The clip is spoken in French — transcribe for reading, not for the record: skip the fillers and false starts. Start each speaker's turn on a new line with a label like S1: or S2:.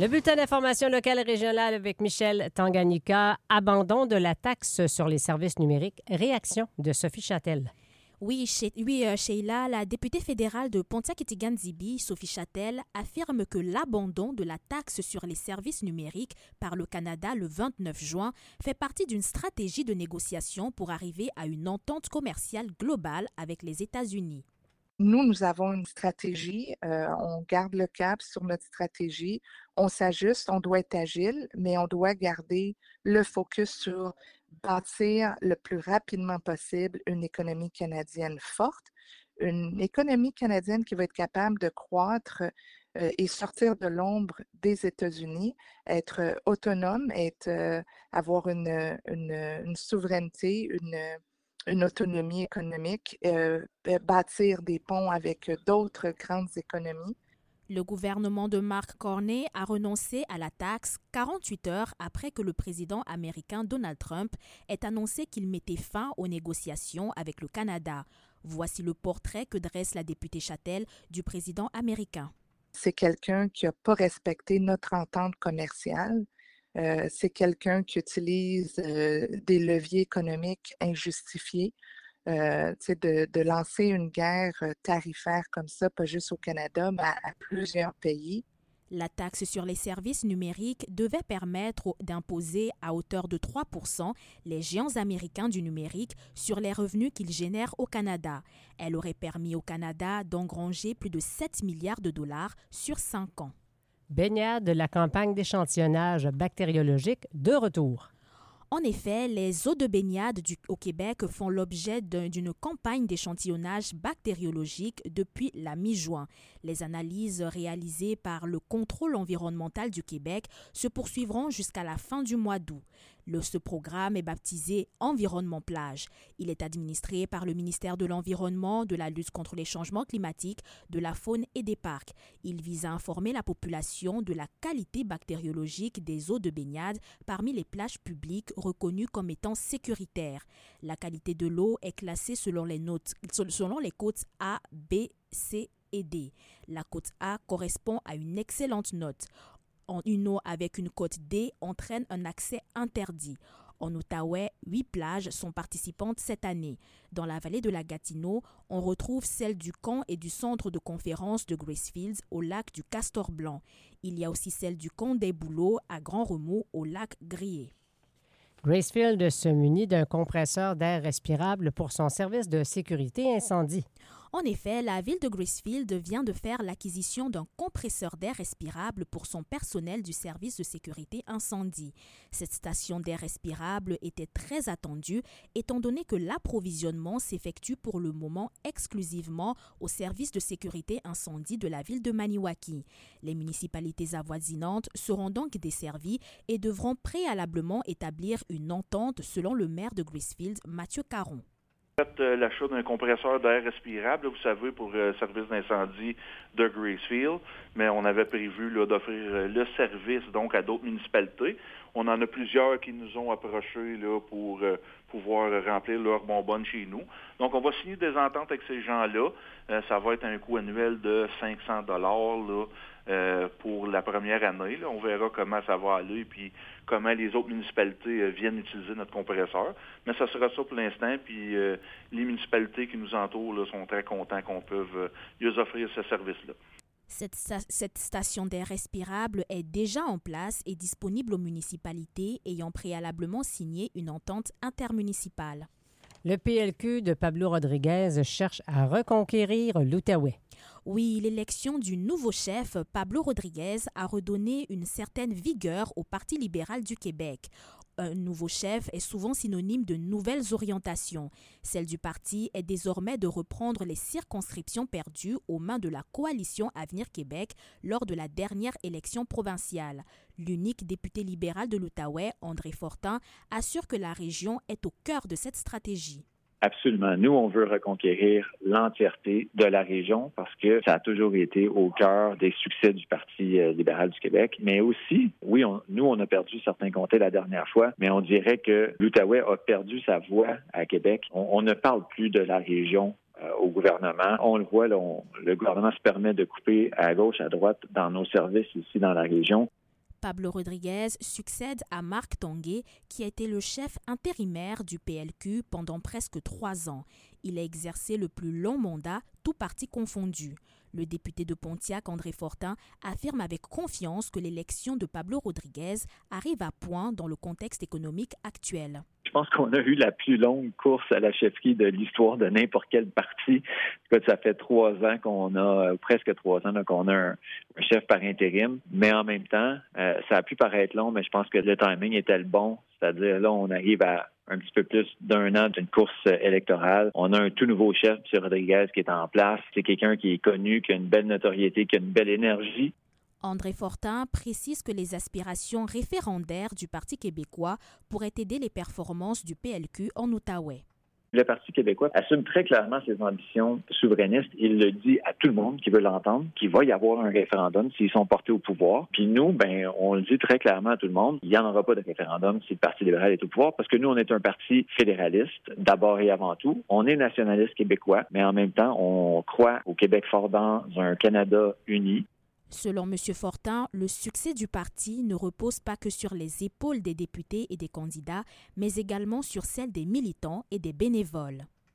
S1: Le bulletin d'information locale et régionale avec Michel Tanganyika. Abandon de la taxe sur les services numériques. Réaction de Sophie Châtel.
S2: Oui, Sheila, la députée fédérale de Pontiac-Étigan-Zibi, Sophie Châtel, affirme que l'abandon de la taxe sur les services numériques par le Canada le 29 juin fait partie d'une stratégie de négociation pour arriver à une entente commerciale globale avec les États-Unis.
S3: Nous avons une stratégie, on garde le cap sur notre stratégie, on s'ajuste, on doit être agile, mais on doit garder le focus sur bâtir le plus rapidement possible une économie canadienne forte, une économie canadienne qui va être capable de croître et sortir de l'ombre des États-Unis, être autonome, avoir une souveraineté, une autonomie économique, bâtir des ponts avec d'autres grandes économies.
S2: Le gouvernement de Mark Carney a renoncé à la taxe 48 heures après que le président américain Donald Trump ait annoncé qu'il mettait fin aux négociations avec le Canada. Voici le portrait que dresse la députée Châtel du président américain.
S3: C'est quelqu'un qui n'a pas respecté notre entente commerciale. C'est quelqu'un qui utilise des leviers économiques injustifiés. De lancer une guerre tarifaire comme ça, pas juste au Canada, mais à plusieurs pays.
S2: La taxe sur les services numériques devait permettre d'imposer à hauteur de 3 % les géants américains du numérique sur les revenus qu'ils génèrent au Canada. Elle aurait permis au Canada d'engranger plus de 7 milliards de dollars sur 5 ans.
S1: Baignade de la campagne d'échantillonnage bactériologique de retour.
S2: En effet, les eaux de baignade au Québec font l'objet d'une campagne d'échantillonnage bactériologique depuis la mi-juin. Les analyses réalisées par le Contrôle environnemental du Québec se poursuivront jusqu'à la fin du mois d'août. Ce programme est baptisé Environnement Plage. Il est administré par le ministère de l'Environnement, de la lutte contre les changements climatiques, de la faune et des parcs. Il vise à informer la population de la qualité bactériologique des eaux de baignade parmi les plages publiques reconnues comme étant sécuritaires. La qualité de l'eau est classée selon les côtes A, B, C et D. La côte A correspond à une excellente note. Une eau avec une cote D entraîne un accès interdit. En Outaouais, 8 plages sont participantes cette année. Dans la vallée de la Gatineau, on retrouve celle du camp et du centre de conférence de Gracefields au lac du Castor-Blanc. Il y a aussi celle du camp des Bouleaux à Grand-Remous au lac Grier.
S1: Gracefield se munit d'un compresseur d'air respirable pour son service de sécurité incendie.
S2: En effet, la ville de Gracefield vient de faire l'acquisition d'un compresseur d'air respirable pour son personnel du service de sécurité incendie. Cette station d'air respirable était très attendue étant donné que l'approvisionnement s'effectue pour le moment exclusivement au service de sécurité incendie de la ville de Maniwaki. Les municipalités avoisinantes seront donc desservies et devront préalablement établir une entente selon le maire de Gracefield, Mathieu Caron.
S4: L'achat d'un compresseur d'air respirable, vous savez, pour le service d'incendie de Gracefield, mais on avait prévu d'offrir le service donc à d'autres municipalités. On en a plusieurs qui nous ont approchés pour pouvoir remplir leur bonbonne chez nous. Donc, on va signer des ententes avec ces gens-là. Ça va être un coût annuel de 500 $ pour la première année. On verra comment ça va aller et puis comment les autres municipalités viennent utiliser notre compresseur. Mais ça sera ça pour l'instant. Puis les municipalités qui nous entourent sont très contents qu'on puisse leur offrir ce service-là.
S2: Cette station d'air respirable est déjà en place et disponible aux municipalités ayant préalablement signé une entente intermunicipale.
S1: Le PLQ de Pablo Rodriguez cherche à reconquérir l'Outaouais.
S2: Oui, l'élection du nouveau chef, Pablo Rodriguez, a redonné une certaine vigueur au Parti libéral du Québec. Un nouveau chef est souvent synonyme de nouvelles orientations. Celle du parti est désormais de reprendre les circonscriptions perdues aux mains de la coalition Avenir Québec lors de la dernière élection provinciale. L'unique député libéral de l'Outaouais, André Fortin, assure que la région est au cœur de cette stratégie.
S5: Absolument. Nous, on veut reconquérir l'entièreté de la région parce que ça a toujours été au cœur des succès du Parti libéral du Québec. Mais aussi, oui, on a perdu certains comtés la dernière fois, mais on dirait que l'Outaouais a perdu sa voix à Québec. On ne parle plus de la région au gouvernement. On le voit, le gouvernement se permet de couper à gauche, à droite dans nos services ici dans la région.
S2: Pablo Rodriguez succède à Marc Tanguay, qui a été le chef intérimaire du PLQ pendant presque 3 ans. Il a exercé le plus long mandat, tout parti confondu. Le député de Pontiac, André Fortin, affirme avec confiance que l'élection de Pablo Rodriguez arrive à point dans le contexte économique actuel.
S5: Je pense qu'on a eu la plus longue course à la chefferie de l'histoire de n'importe quel parti. Ça fait 3 ans qu'on a, presque 3 ans qu'on a un chef par intérim. Mais en même temps, ça a pu paraître long, mais je pense que le timing était le bon. C'est-à-dire, là, on arrive à un petit peu plus d'1 an d'une course électorale. On a un tout nouveau chef, M. Rodriguez, qui est en place. C'est quelqu'un qui est connu, qui a une belle notoriété, qui a une belle énergie.
S2: André Fortin précise que les aspirations référendaires du Parti québécois pourraient aider les performances du PLQ en Outaouais.
S5: Le Parti québécois assume très clairement ses ambitions souverainistes. Il le dit à tout le monde qui veut l'entendre, qu'il va y avoir un référendum s'ils sont portés au pouvoir. Puis nous, on le dit très clairement à tout le monde, il n'y en aura pas de référendum si le Parti libéral est au pouvoir, parce que nous, on est un parti fédéraliste, d'abord et avant tout. On est nationaliste québécois, mais en même temps, on croit au Québec fort dans un Canada uni.
S2: Selon M. Fortin, le succès du parti ne repose pas que sur les épaules des députés et des candidats, mais également sur celles des militants et des bénévoles.